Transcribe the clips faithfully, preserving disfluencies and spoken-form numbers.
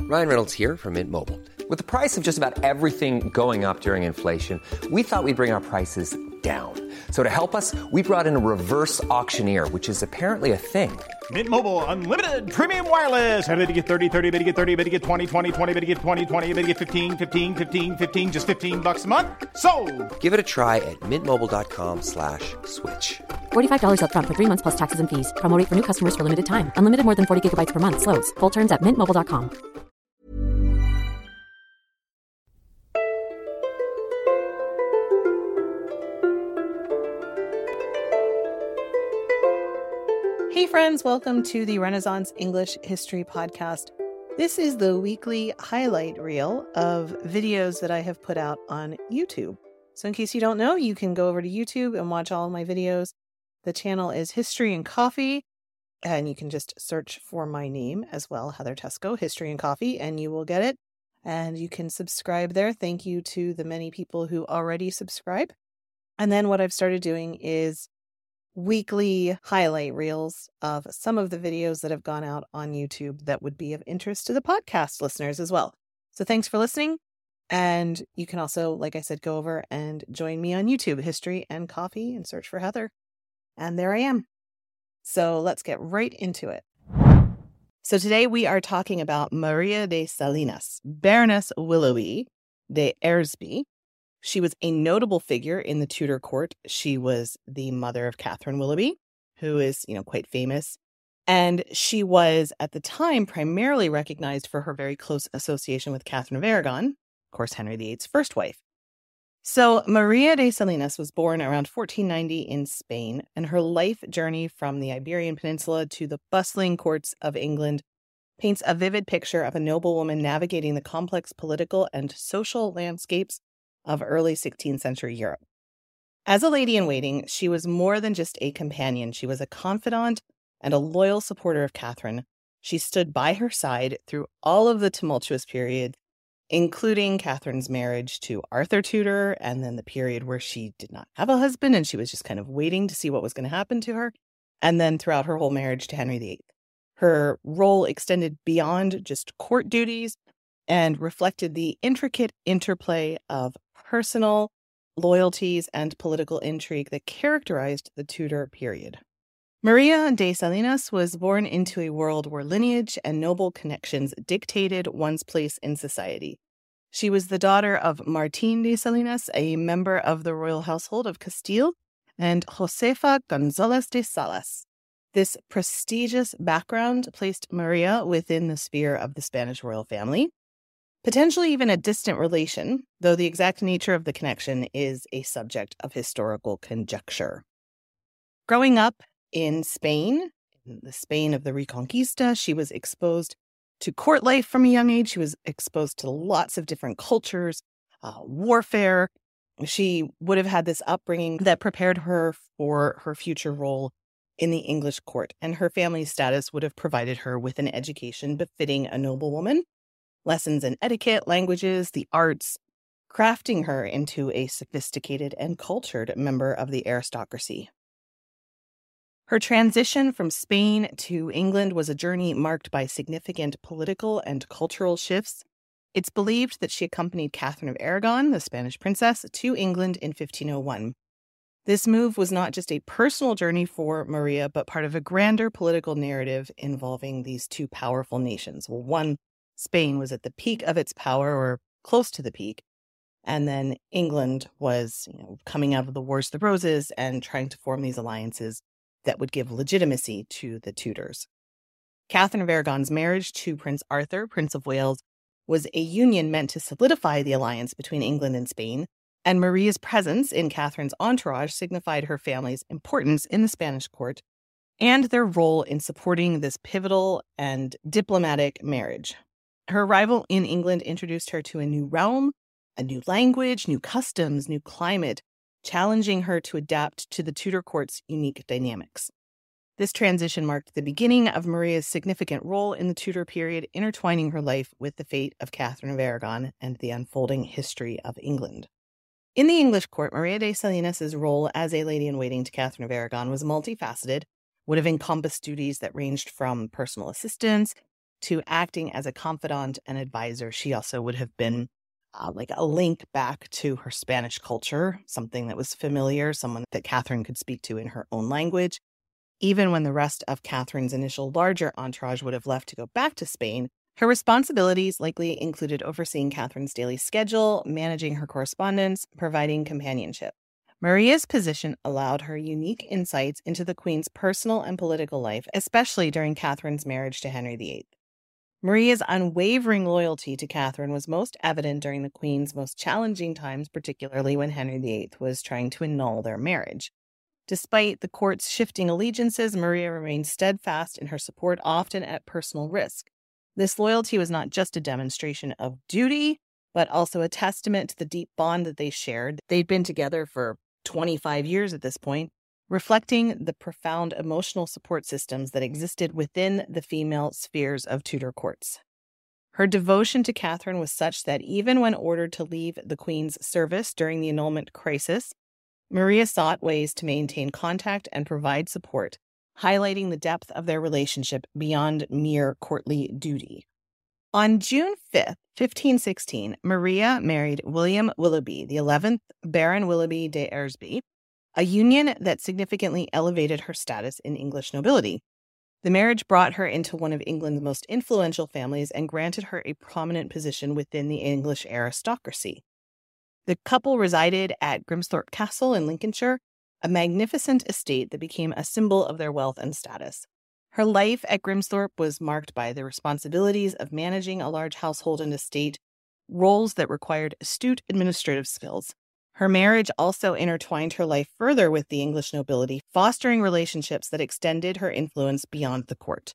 Ryan Reynolds here from Mint Mobile. With the price of just about everything going up during inflation, we thought we'd bring our prices down. So to help us, we brought in a reverse auctioneer, which is apparently a thing. Mint Mobile Unlimited Premium Wireless. How to get thirty, thirty, how to get thirty, how to get twenty, twenty, twenty, how to get twenty, twenty, how to get fifteen, fifteen, fifteen, fifteen, just fifteen bucks a month? Sold! Give it a try at mintmobile.com slash switch. forty-five dollars up front for three months plus taxes and fees. Promo rate for new customers for limited time. Unlimited more than forty gigabytes per month. Slows full terms at mint mobile dot com. Hey friends, welcome to the Renaissance English History Podcast. This is the weekly highlight reel of videos that I have put out on YouTube. So in case you don't know, you can go over to YouTube and watch all of my videos. The channel is History and Coffee, and you can just search for my name as well, Heather Teysko, History and Coffee, and you will get it. And you can subscribe there. Thank you to the many people who already subscribe. And then what I've started doing is weekly highlight reels of some of the videos that have gone out on YouTube that would be of interest to the podcast listeners as well. So thanks for listening. And you can also, like I said, go over and join me on YouTube, History and Coffee, and search for Heather. And there I am. So let's get right into it. So today we are talking about Maria de Salinas, Baroness Willoughby de Eresby. She was a notable figure in the Tudor court. She was the mother of Catherine Willoughby, who is, you know, quite famous. And she was, at the time, primarily recognized for her very close association with Catherine of Aragon, of course, Henry the eighth's first wife. So Maria de Salinas was born around fourteen ninety in Spain, and her life journey from the Iberian Peninsula to the bustling courts of England paints a vivid picture of a noblewoman navigating the complex political and social landscapes of early sixteenth century Europe. As a lady-in-waiting, she was more than just a companion. She was a confidant and a loyal supporter of Catherine. She stood by her side through all of the tumultuous period, including Catherine's marriage to Arthur Tudor, and then the period where she did not have a husband and she was just kind of waiting to see what was going to happen to her, and then throughout her whole marriage to Henry the eighth. Her role extended beyond just court duties and reflected the intricate interplay of personal loyalties and political intrigue that characterized the Tudor period. Maria de Salinas was born into a world where lineage and noble connections dictated one's place in society. She was the daughter of Martín de Salinas, a member of the royal household of Castile, and Josefa González de Salas. This prestigious background placed Maria within the sphere of the Spanish royal family, potentially even a distant relation, though the exact nature of the connection is a subject of historical conjecture. Growing up in Spain, in the Spain of the Reconquista, she was exposed to court life from a young age. She was exposed to lots of different cultures, uh, warfare. She would have had this upbringing that prepared her for her future role in the English court, and her family's status would have provided her with an education befitting a noblewoman. Lessons in etiquette, languages, the arts, crafting her into a sophisticated and cultured member of the aristocracy. Her transition from Spain to England was a journey marked by significant political and cultural shifts. It's believed that she accompanied Catherine of Aragon, the Spanish princess, to England in fifteen oh one. This move was not just a personal journey for Maria, but part of a grander political narrative involving these two powerful nations. Well, one, Spain was at the peak of its power, or close to the peak, and then England was, you know, coming out of the Wars of the Roses and trying to form these alliances that would give legitimacy to the Tudors. Catherine of Aragon's marriage to Prince Arthur, Prince of Wales, was a union meant to solidify the alliance between England and Spain, and Maria's presence in Catherine's entourage signified her family's importance in the Spanish court and their role in supporting this pivotal and diplomatic marriage. Her arrival in England introduced her to a new realm, a new language, new customs, new climate, challenging her to adapt to the Tudor court's unique dynamics. This transition marked the beginning of Maria's significant role in the Tudor period, intertwining her life with the fate of Catherine of Aragon and the unfolding history of England. In the English court, Maria de Salinas' role as a lady-in-waiting to Catherine of Aragon was multifaceted, would have encompassed duties that ranged from personal assistance to acting as a confidant and advisor. She also would have been uh, like a link back to her Spanish culture, something that was familiar, someone that Catherine could speak to in her own language. Even when the rest of Catherine's initial larger entourage would have left to go back to Spain, her responsibilities likely included overseeing Catherine's daily schedule, managing her correspondence, providing companionship. Maria's position allowed her unique insights into the Queen's personal and political life, especially during Catherine's marriage to Henry the Eighth. Maria's unwavering loyalty to Catherine was most evident during the Queen's most challenging times, particularly when Henry the Eighth was trying to annul their marriage. Despite the court's shifting allegiances, Maria remained steadfast in her support, often at personal risk. This loyalty was not just a demonstration of duty, but also a testament to the deep bond that they shared. They'd been together for twenty-five years at this point, reflecting the profound emotional support systems that existed within the female spheres of Tudor courts. Her devotion to Catherine was such that even when ordered to leave the Queen's service during the annulment crisis, Maria sought ways to maintain contact and provide support, highlighting the depth of their relationship beyond mere courtly duty. On June fifth, fifteen sixteen, Maria married William Willoughby, the eleventh Baron Willoughby de Eresby, a union that significantly elevated her status in English nobility. The marriage brought her into one of England's most influential families and granted her a prominent position within the English aristocracy. The couple resided at Grimsthorpe Castle in Lincolnshire, a magnificent estate that became a symbol of their wealth and status. Her life at Grimsthorpe was marked by the responsibilities of managing a large household and estate, roles that required astute administrative skills. Her marriage also intertwined her life further with the English nobility, fostering relationships that extended her influence beyond the court.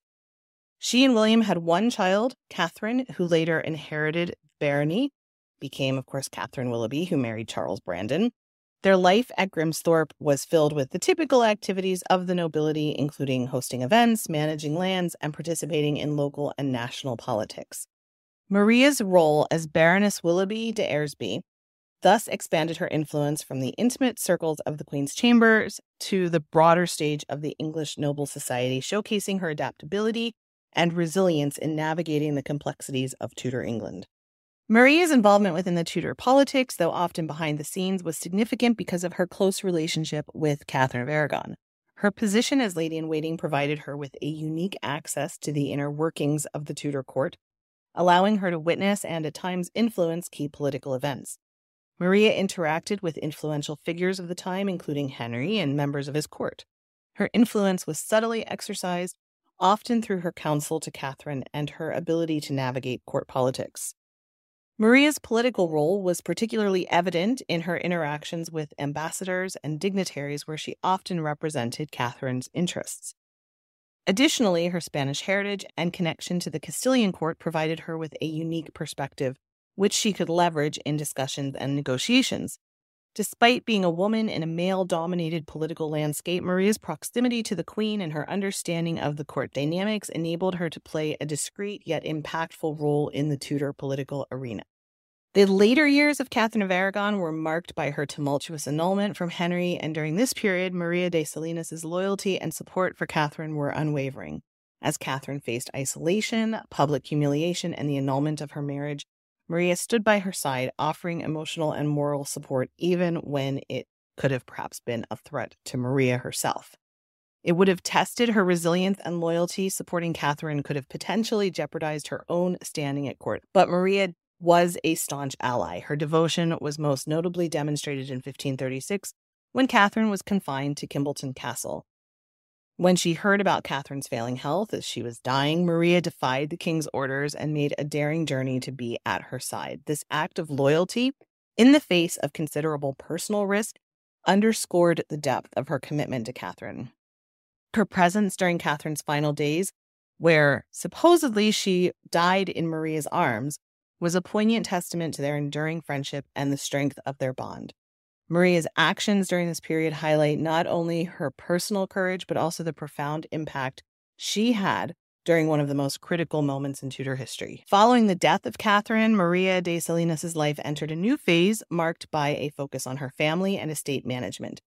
She and William had one child, Catherine, who later inherited barony, became, of course, Catherine Willoughby, who married Charles Brandon. Their life at Grimsthorpe was filled with the typical activities of the nobility, including hosting events, managing lands, and participating in local and national politics. Maria's role as Baroness Willoughby de Eresby thus expanded her influence from the intimate circles of the Queen's chambers to the broader stage of the English noble society, showcasing her adaptability and resilience in navigating the complexities of Tudor England. Maria's involvement within the Tudor politics, though often behind the scenes, was significant because of her close relationship with Catherine of Aragon. Her position as lady-in-waiting provided her with a unique access to the inner workings of the Tudor court, allowing her to witness and at times influence key political events. Maria interacted with influential figures of the time, including Henry and members of his court. Her influence was subtly exercised, often through her counsel to Catherine and her ability to navigate court politics. Maria's political role was particularly evident in her interactions with ambassadors and dignitaries, where she often represented Catherine's interests. Additionally, her Spanish heritage and connection to the Castilian court provided her with a unique perspective, which she could leverage in discussions and negotiations. Despite being a woman in a male-dominated political landscape, Maria's proximity to the Queen and her understanding of the court dynamics enabled her to play a discreet yet impactful role in the Tudor political arena. The later years of Catherine of Aragon were marked by her tumultuous annulment from Henry, and during this period, Maria de Salinas' loyalty and support for Catherine were unwavering. As Catherine faced isolation, public humiliation, and the annulment of her marriage, Maria stood by her side, offering emotional and moral support even when it could have perhaps been a threat to Maria herself. It would have tested her resilience and loyalty. Supporting Catherine could have potentially jeopardized her own standing at court, but Maria was a staunch ally. Her devotion was most notably demonstrated in fifteen thirty-six when Catherine was confined to Kimbolton Castle. When she heard about Catherine's failing health as she was dying, Maria defied the king's orders and made a daring journey to be at her side. This act of loyalty, in the face of considerable personal risk, underscored the depth of her commitment to Catherine. Her presence during Catherine's final days, where supposedly she died in Maria's arms, was a poignant testament to their enduring friendship and the strength of their bond. Maria's actions during this period highlight not only her personal courage, but also the profound impact she had during one of the most critical moments in Tudor history. Following the death of Catherine, Maria de Salinas' life entered a new phase marked by a focus on her family and estate management.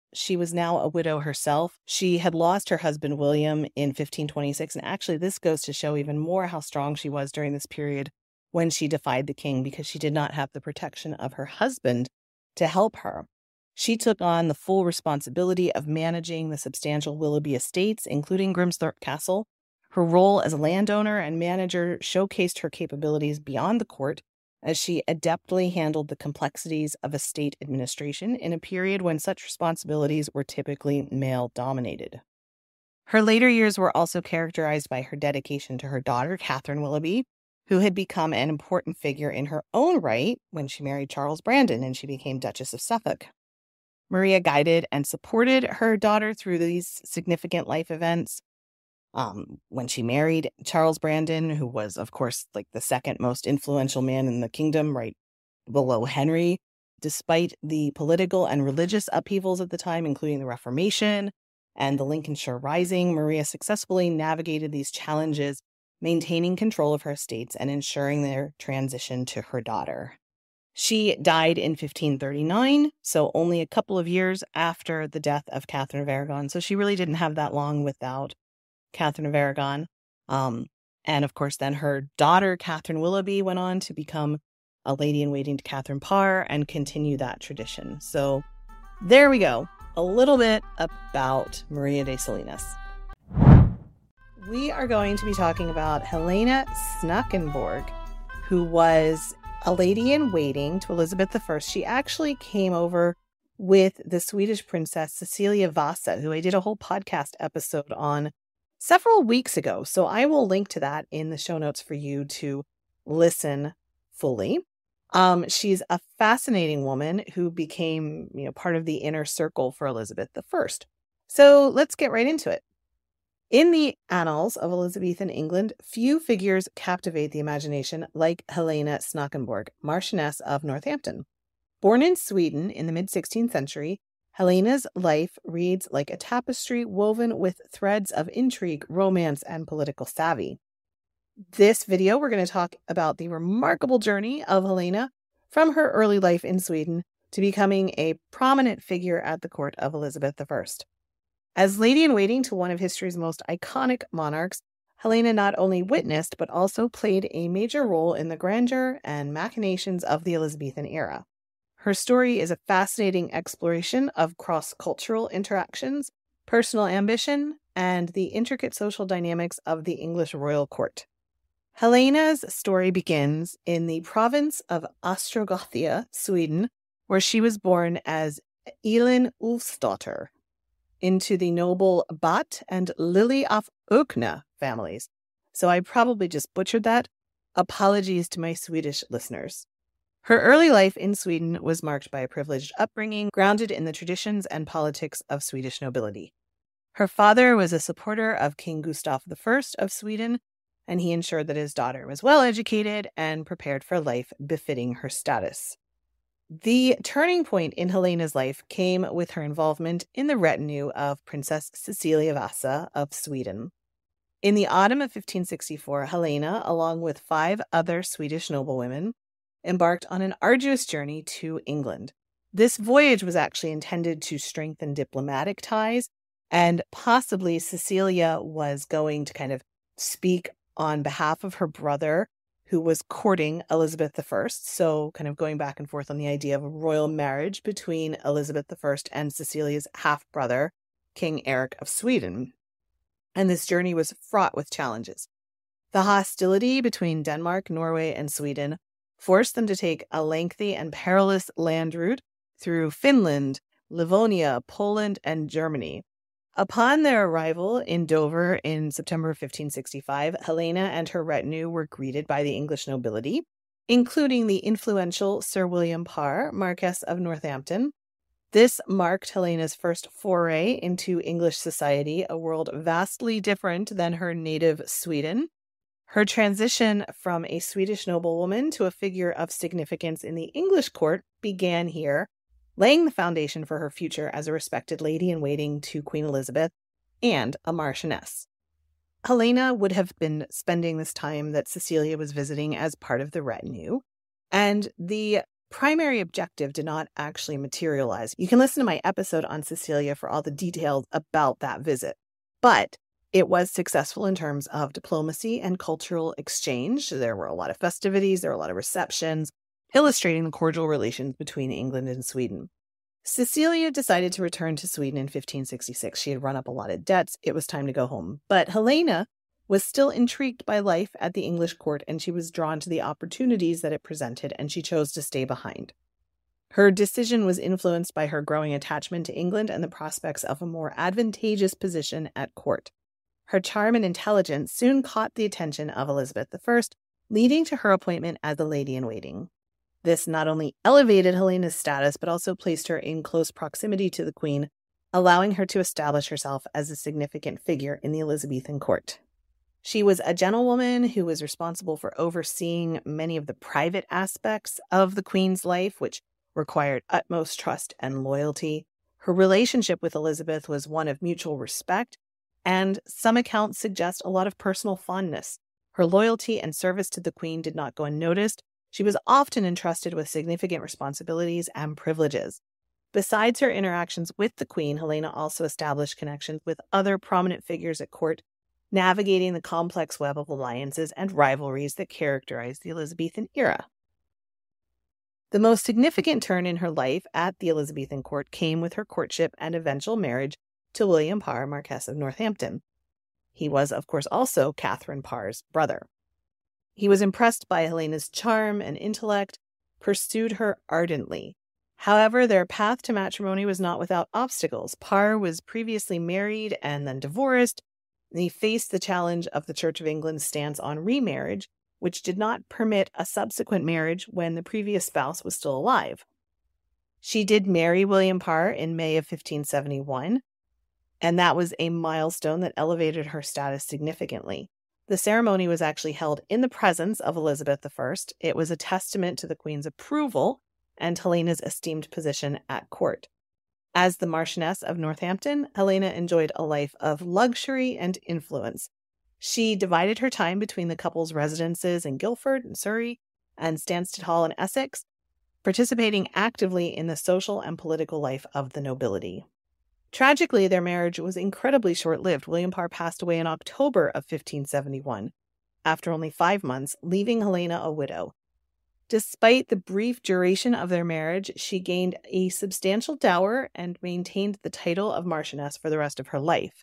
she was now a widow herself. She had lost her husband, William, in fifteen twenty-six. And actually, this goes to show even more how strong she was during this period when she defied the king, because she did not have the protection of her husband to help her. She took on the full responsibility of managing the substantial Willoughby estates, including Grimsthorpe Castle. Her role as a landowner and manager showcased her capabilities beyond the court, as she adeptly handled the complexities of estate administration in a period when such responsibilities were typically male-dominated. Her later years were also characterized by her dedication to her daughter, Catherine Willoughby, who had become an important figure in her own right when she married Charles Brandon and she became Duchess of Suffolk. Maria guided and supported her daughter through these significant life events. Um, when she married Charles Brandon, who was, of course, like the second most influential man in the kingdom, right below Henry, despite the political and religious upheavals at the time, including the Reformation and the Lincolnshire Rising, Maria successfully navigated these challenges, maintaining control of her estates and ensuring their transition to her daughter. She died in fifteen thirty-nine, so only a couple of years after the death of Catherine of Aragon. So she really didn't have that long without Catherine of Aragon. Um, and of course, then her daughter, Catherine Willoughby, went on to become a lady-in-waiting to Catherine Parr and continue that tradition. So there we go. A little bit about Maria de Salinas. We are going to be talking about Helena Snackenborg, who was a lady-in-waiting to Elizabeth the First. She actually came over with the Swedish princess Cecilia Vasa, who I did a whole podcast episode on several weeks ago. So I will link to that in the show notes for you to listen fully. Um, she's a fascinating woman who became, you know, part of the inner circle for Elizabeth the First. So let's get right into it. In the annals of Elizabethan England, few figures captivate the imagination like Helena Snackenborg, Marchioness of Northampton. Born in Sweden in the mid-sixteenth century, Helena's life reads like a tapestry woven with threads of intrigue, romance, and political savvy. This video, we're going to talk about the remarkable journey of Helena from her early life in Sweden to becoming a prominent figure at the court of Elizabeth the First. As lady-in-waiting to one of history's most iconic monarchs, Helena not only witnessed but also played a major role in the grandeur and machinations of the Elizabethan era. Her story is a fascinating exploration of cross-cultural interactions, personal ambition, and the intricate social dynamics of the English royal court. Helena's story begins in the province of Ostrogothia, Sweden, where she was born as Elin Ulfsdotter into the noble Bat and Lily of Ökna families. So I probably just butchered that. Apologies to my Swedish listeners. Her early life in Sweden was marked by a privileged upbringing grounded in the traditions and politics of Swedish nobility. Her father was a supporter of King Gustav the First of Sweden, and he ensured that his daughter was well educated and prepared for life befitting her status. The turning point in Helena's life came with her involvement in the retinue of Princess Cecilia Vasa of Sweden. In the autumn of fifteen sixty-four, Helena, along with five other Swedish noblewomen, embarked on an arduous journey to England. This voyage was actually intended to strengthen diplomatic ties, and possibly Cecilia was going to kind of speak on behalf of her brother, who was courting Elizabeth the First, so kind of going back and forth on the idea of a royal marriage between Elizabeth the First and Cecilia's half-brother, King Eric of Sweden. And this journey was fraught with challenges. The hostility between Denmark, Norway, and Sweden forced them to take a lengthy and perilous land route through Finland, Livonia, Poland, and Germany. Upon their arrival in Dover in September fifteen sixty-five, Helena and her retinue were greeted by the English nobility, including the influential Sir William Parr, Marquess of Northampton. This marked Helena's first foray into English society, a world vastly different than her native Sweden. Her transition from a Swedish noblewoman to a figure of significance in the English court began here, laying the foundation for her future as a respected lady-in-waiting to Queen Elizabeth and a marchioness. Helena would have been spending this time that Cecilia was visiting as part of the retinue, and the primary objective did not actually materialize. You can listen to my episode on Cecilia for all the details about that visit. But it was successful in terms of diplomacy and cultural exchange. There were a lot of festivities, there were a lot of receptions, illustrating the cordial relations between England and Sweden. Cecilia decided to return to Sweden in fifteen sixty-six. She had run up a lot of debts. It was time to go home. But Helena was still intrigued by life at the English court, and she was drawn to the opportunities that it presented, and she chose to stay behind. Her decision was influenced by her growing attachment to England and the prospects of a more advantageous position at court. Her charm and intelligence soon caught the attention of Elizabeth the First, leading to her appointment as a lady-in-waiting. This not only elevated Helena's status, but also placed her in close proximity to the Queen, allowing her to establish herself as a significant figure in the Elizabethan court. She was a gentlewoman who was responsible for overseeing many of the private aspects of the Queen's life, which required utmost trust and loyalty. Her relationship with Elizabeth was one of mutual respect, and some accounts suggest a lot of personal fondness. Her loyalty and service to the Queen did not go unnoticed. She was often entrusted with significant responsibilities and privileges. Besides her interactions with the Queen, Helena also established connections with other prominent figures at court, navigating the complex web of alliances and rivalries that characterized the Elizabethan era. The most significant turn in her life at the Elizabethan court came with her courtship and eventual marriage to William Parr, Marquess of Northampton. He was, of course, also Catherine Parr's brother. He was impressed by Helena's charm and intellect, pursued her ardently. However, their path to matrimony was not without obstacles. Parr was previously married and then divorced, and he faced the challenge of the Church of England's stance on remarriage, which did not permit a subsequent marriage when the previous spouse was still alive. She did marry William Parr in May of fifteen seventy-one, and that was a milestone that elevated her status significantly. The ceremony was actually held in the presence of Elizabeth the First. It was a testament to the Queen's approval and Helena's esteemed position at court. As the Marchioness of Northampton, Helena enjoyed a life of luxury and influence. She divided her time between the couple's residences in Guildford and Surrey and Stansted Hall in Essex, participating actively in the social and political life of the nobility. Tragically, their marriage was incredibly short-lived. William Parr passed away in October of fifteen seventy-one, after only five months, leaving Helena a widow. Despite the brief duration of their marriage, she gained a substantial dower and maintained the title of Marchioness for the rest of her life.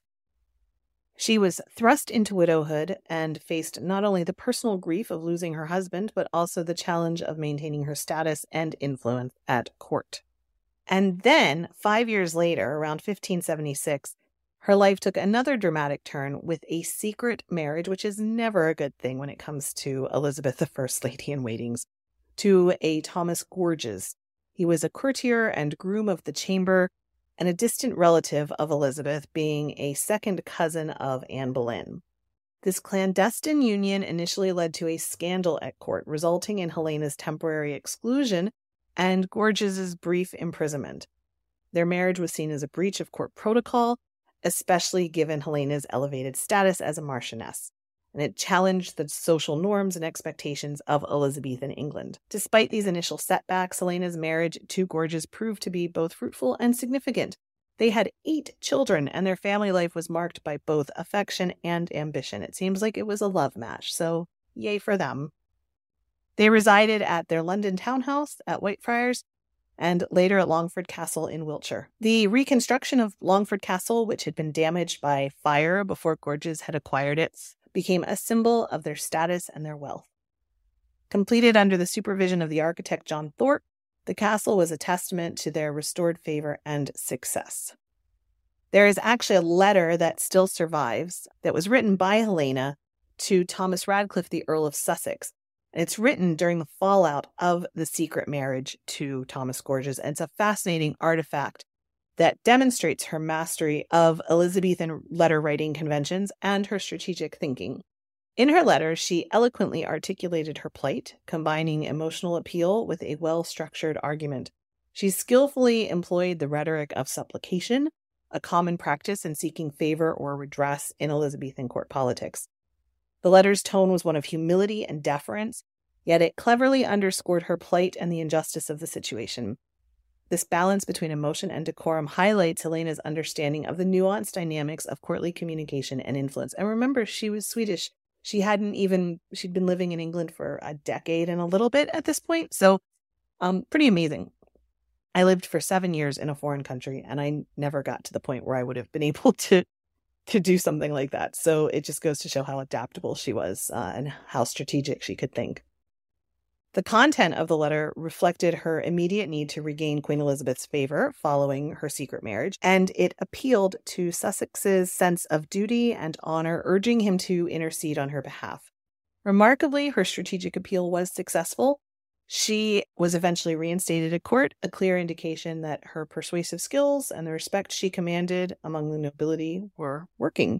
She was thrust into widowhood and faced not only the personal grief of losing her husband, but also the challenge of maintaining her status and influence at court. And then, five years later, around fifteen seventy-six, her life took another dramatic turn with a secret marriage, which is never a good thing when it comes to Elizabeth the First Lady-in-Waitings, to a Thomas Gorges. He was a courtier and groom of the chamber, and a distant relative of Elizabeth, being a second cousin of Anne Boleyn. This clandestine union initially led to a scandal at court, resulting in Helena's temporary exclusion and Gorges's brief imprisonment. Their marriage was seen as a breach of court protocol, especially given Helena's elevated status as a marchioness, and it challenged the social norms and expectations of Elizabethan England. Despite these initial setbacks, Helena's marriage to Gorges proved to be both fruitful and significant. They had eight children, and their family life was marked by both affection and ambition. It seems like it was a love match, so yay for them. They resided at their London townhouse at Whitefriars, and later at Longford Castle in Wiltshire. The reconstruction of Longford Castle, which had been damaged by fire before Gorges had acquired it, became a symbol of their status and their wealth. Completed under the supervision of the architect John Thorpe, the castle was a testament to their restored favor and success. There is actually a letter that still survives that was written by Helena to Thomas Radcliffe, the Earl of Sussex. And it's written during the fallout of the secret marriage to Thomas Gorges, and it's a fascinating artifact that demonstrates her mastery of Elizabethan letter-writing conventions and her strategic thinking. In her letter, she eloquently articulated her plight, combining emotional appeal with a well-structured argument. She skillfully employed the rhetoric of supplication, a common practice in seeking favor or redress in Elizabethan court politics. The letter's tone was one of humility and deference, yet it cleverly underscored her plight and the injustice of the situation. This balance between emotion and decorum highlights Helena's understanding of the nuanced dynamics of courtly communication and influence. And remember, she was Swedish. She hadn't even, she'd been living in England for a decade and a little bit at this point. So um, pretty amazing. I lived for seven years in a foreign country, and I never got to the point where I would have been able to to do something like that. So it just goes to show how adaptable she was uh, and how strategic she could think. The content of the letter reflected her immediate need to regain Queen Elizabeth's favor following her secret marriage, and it appealed to Sussex's sense of duty and honor, urging him to intercede on her behalf. Remarkably, her strategic appeal was successful. She was eventually reinstated at court, a clear indication that her persuasive skills and the respect she commanded among the nobility were working.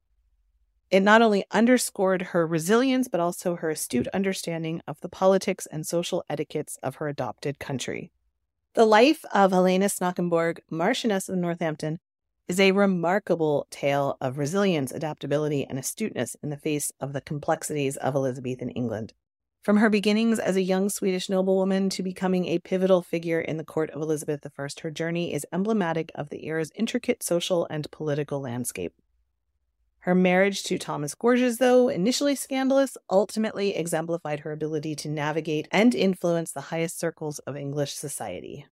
It not only underscored her resilience, but also her astute understanding of the politics and social etiquettes of her adopted country. The life of Helena Snockenborg, Marchioness of Northampton, is a remarkable tale of resilience, adaptability, and astuteness in the face of the complexities of Elizabethan England. From her beginnings as a young Swedish noblewoman to becoming a pivotal figure in the court of Elizabeth the First, her journey is emblematic of the era's intricate social and political landscape. Her marriage to Thomas Gorges, though initially scandalous, ultimately exemplified her ability to navigate and influence the highest circles of English society.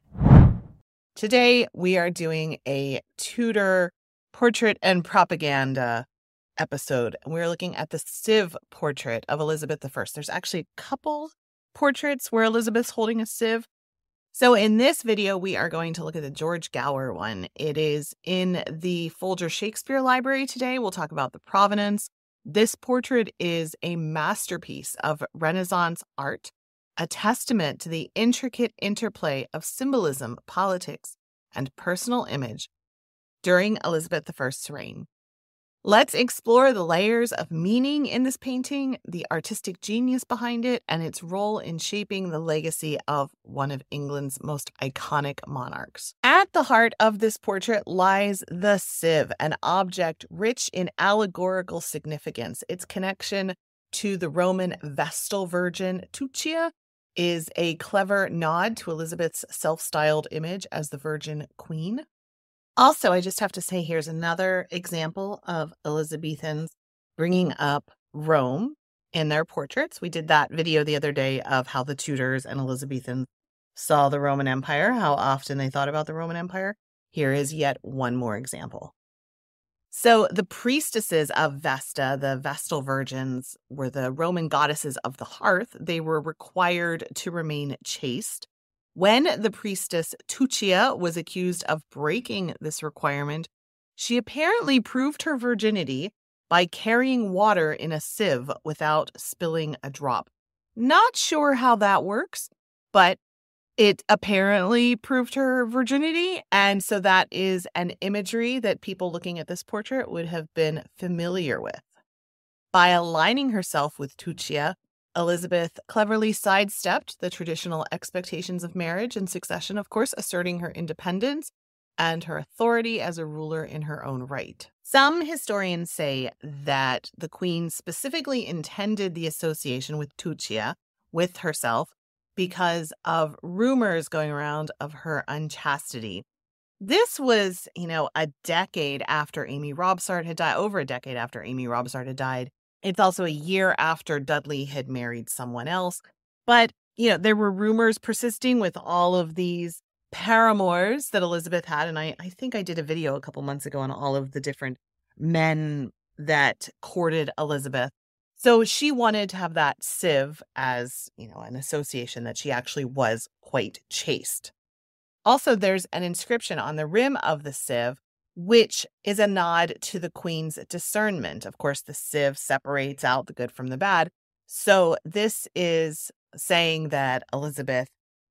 Today, we are doing a Tudor portrait and propaganda episode. We're looking at the sieve portrait of Elizabeth the First. There's actually a couple portraits where Elizabeth's holding a sieve. So in this video, we are going to look at the George Gower one. It is in the Folger Shakespeare Library today. We'll talk about the provenance. This portrait is a masterpiece of Renaissance art, a testament to the intricate interplay of symbolism, politics, and personal image during Elizabeth the First's reign. Let's explore the layers of meaning in this painting, the artistic genius behind it, and its role in shaping the legacy of one of England's most iconic monarchs. At the heart of this portrait lies the sieve, an object rich in allegorical significance. Its connection to the Roman Vestal Virgin Tuccia is a clever nod to Elizabeth's self-styled image as the Virgin Queen. Also, I just have to say, here's another example of Elizabethans bringing up Rome in their portraits. We did that video the other day of how the Tudors and Elizabethans saw the Roman Empire, how often they thought about the Roman Empire. Here is yet one more example. So the priestesses of Vesta, the Vestal Virgins, were the Roman goddesses of the hearth. They were required to remain chaste. When the priestess Tuccia was accused of breaking this requirement, she apparently proved her virginity by carrying water in a sieve without spilling a drop. Not sure how that works, but it apparently proved her virginity, and so that is an imagery that people looking at this portrait would have been familiar with. By aligning herself with Tuccia, Elizabeth cleverly sidestepped the traditional expectations of marriage and succession, of course, asserting her independence and her authority as a ruler in her own right. Some historians say that the queen specifically intended the association with Tuccia, with herself, because of rumors going around of her unchastity. This was, you know, a decade after Amy Robsart had died, over a decade after Amy Robsart had died. It's also a year after Dudley had married someone else. But, you know, there were rumors persisting with all of these paramours that Elizabeth had. And I, I think I did a video a couple months ago on all of the different men that courted Elizabeth. So she wanted to have that sieve as, you know, an association that she actually was quite chaste. Also, there's an inscription on the rim of the sieve, which is a nod to the queen's discernment. Of course, the sieve separates out the good from the bad. So this is saying that Elizabeth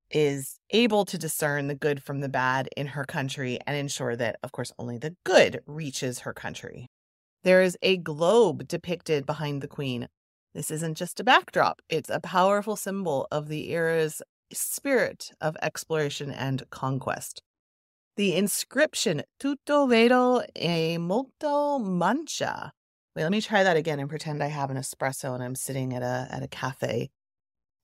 is able to discern the good from the bad in her country and ensure that, of course, only the good reaches her country. There is a globe depicted behind the queen. This isn't just a backdrop. It's a powerful symbol of the era's spirit of exploration and conquest. The inscription, tutto vero e molto mancha. Wait, let me try that again and pretend I have an espresso and I'm sitting at a at a cafe.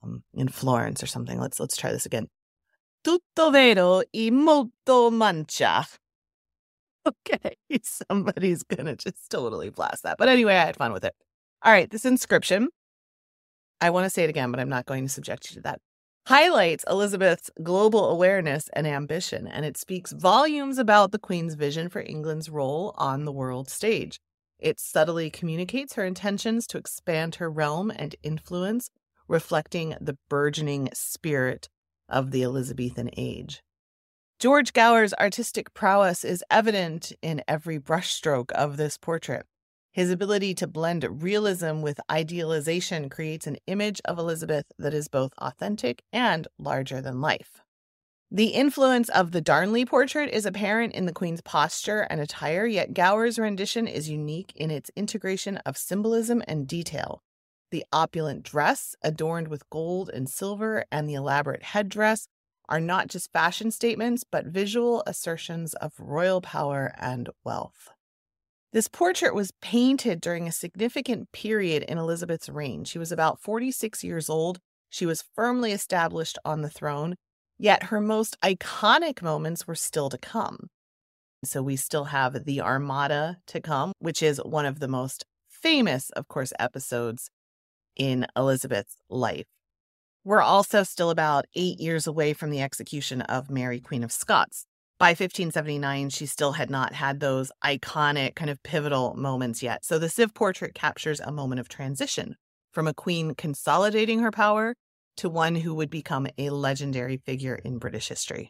um, in Florence or something. Let's let's try this again. Tutto vero e molto mancha. Okay, somebody's gonna just totally blast that. But anyway, I had fun with it. All right, this inscription, I want to say it again, but I'm not going to subject you to that, highlights Elizabeth's global awareness and ambition, and it speaks volumes about the Queen's vision for England's role on the world stage. It subtly communicates her intentions to expand her realm and influence, reflecting the burgeoning spirit of the Elizabethan age. George Gower's artistic prowess is evident in every brushstroke of this portrait. His ability to blend realism with idealization creates an image of Elizabeth that is both authentic and larger than life. The influence of the Darnley portrait is apparent in the Queen's posture and attire, yet Gower's rendition is unique in its integration of symbolism and detail. The opulent dress, adorned with gold and silver, and the elaborate headdress are not just fashion statements, but visual assertions of royal power and wealth. This portrait was painted during a significant period in Elizabeth's reign. She was about forty-six years old. She was firmly established on the throne, yet her most iconic moments were still to come. So we still have the Armada to come, which is one of the most famous, of course, episodes in Elizabeth's life. We're also still about eight years away from the execution of Mary, Queen of Scots. By fifteen seventy-nine, she still had not had those iconic kind of pivotal moments yet. So the Civ portrait captures a moment of transition from a queen consolidating her power to one who would become a legendary figure in British history.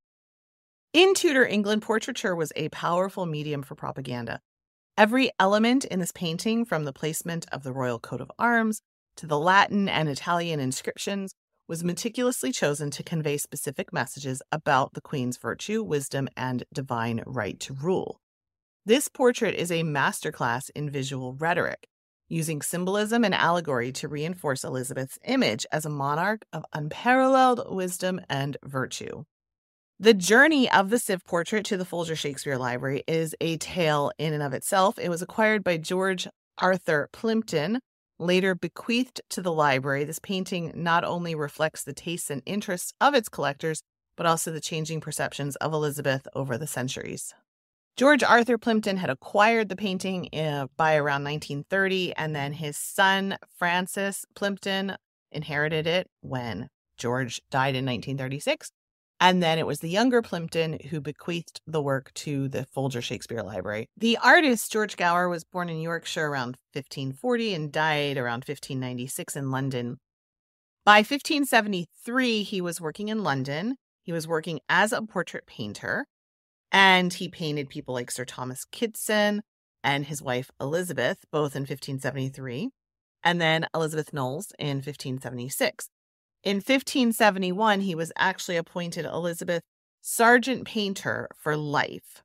In Tudor England, portraiture was a powerful medium for propaganda. Every element in this painting, from the placement of the royal coat of arms to the Latin and Italian inscriptions, was meticulously chosen to convey specific messages about the Queen's virtue, wisdom, and divine right to rule. This portrait is a masterclass in visual rhetoric, using symbolism and allegory to reinforce Elizabeth's image as a monarch of unparalleled wisdom and virtue. The journey of the Civ portrait to the Folger Shakespeare Library is a tale in and of itself. It was acquired by George Arthur Plimpton, later bequeathed to the library. This painting not only reflects the tastes and interests of its collectors, but also the changing perceptions of Elizabeth over the centuries. George Arthur Plimpton had acquired the painting uh, by around nineteen thirty, and then his son, Francis Plimpton, inherited it when George died in nineteen thirty-six. And then it was the younger Plimpton who bequeathed the work to the Folger Shakespeare Library. The artist, George Gower, was born in Yorkshire around fifteen forty and died around fifteen ninety-six in London. By fifteen seventy-three, he was working in London. He was working as a portrait painter, and he painted people like Sir Thomas Kitson and his wife Elizabeth, both in fifteen seventy-three, and then Elizabeth Knowles in fifteen seventy-six. In fifteen seventy-one, he was actually appointed Elizabeth Sergeant Painter for life.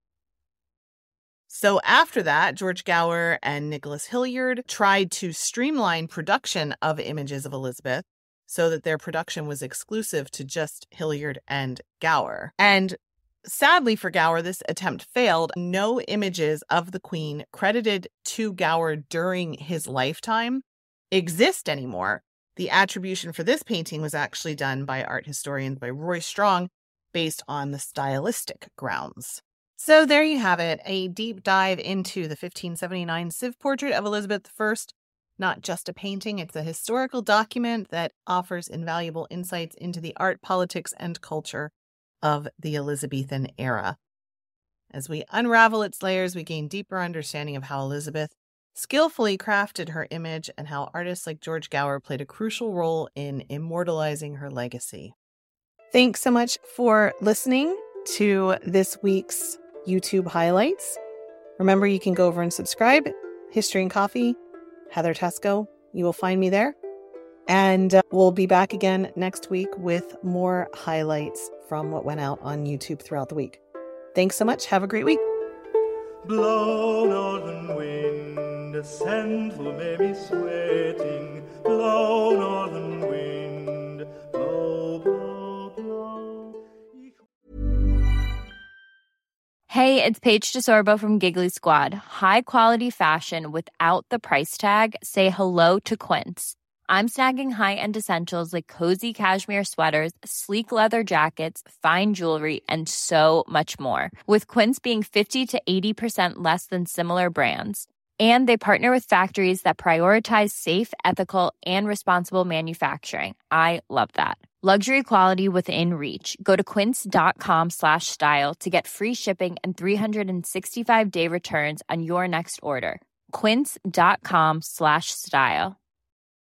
So after that, George Gower and Nicholas Hilliard tried to streamline production of images of Elizabeth so that their production was exclusive to just Hilliard and Gower. And sadly for Gower, this attempt failed. No images of the Queen credited to Gower during his lifetime exist anymore. The attribution for this painting was actually done by art historians by Roy Strong based on the stylistic grounds. So there you have it, a deep dive into the fifteen seventy-nine Civ portrait of Elizabeth the First. Not just a painting, it's a historical document that offers invaluable insights into the art, politics, and culture of the Elizabethan era. As we unravel its layers, we gain deeper understanding of how Elizabeth skillfully crafted her image and how artists like George Gower played a crucial role in immortalizing her legacy. Thanks so much for listening to this week's YouTube highlights. Remember, you can go over and subscribe. History and Coffee, Heather Teysko. You will find me there. And uh, we'll be back again next week with more highlights from what went out on YouTube throughout the week. Thanks so much. Have a great week. Blow, northern wind, a scent will make me sweating. Blow, northern wind, blow, blow, blow. Hey, it's Paige DeSorbo from Giggly Squad. High quality fashion without the price tag. Say hello to Quince. I'm snagging high-end essentials like cozy cashmere sweaters, sleek leather jackets, fine jewelry, and so much more. With Quince being fifty to eighty percent less than similar brands. And they partner with factories that prioritize safe, ethical, and responsible manufacturing. I love that. Luxury quality within reach. Go to quince.com slash style to get free shipping and three sixty-five day returns on your next order. Quince.com slash style.